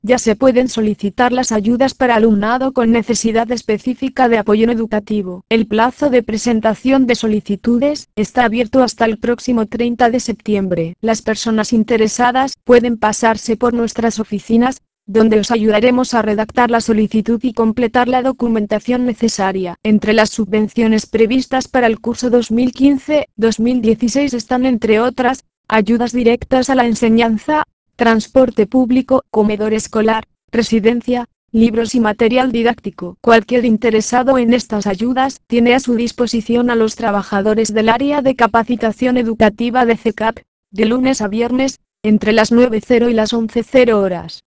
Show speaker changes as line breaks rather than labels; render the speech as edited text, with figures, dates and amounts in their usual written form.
ya se pueden solicitar las ayudas para alumnado con necesidad específica de apoyo educativo. El plazo de presentación de solicitudes está abierto hasta el próximo 30 de septiembre. Las personas interesadas pueden pasarse por nuestras oficinas, donde os ayudaremos a redactar la solicitud y completar la documentación necesaria. Entre las subvenciones previstas para el curso 2015-2016 están, entre otras, ayudas directas a la enseñanza, transporte público, comedor escolar, residencia, libros y material didáctico. Cualquier interesado en estas ayudas tiene a su disposición a los trabajadores del área de capacitación educativa de CECAP, de lunes a viernes, entre las 9:00 y las 11:00 horas.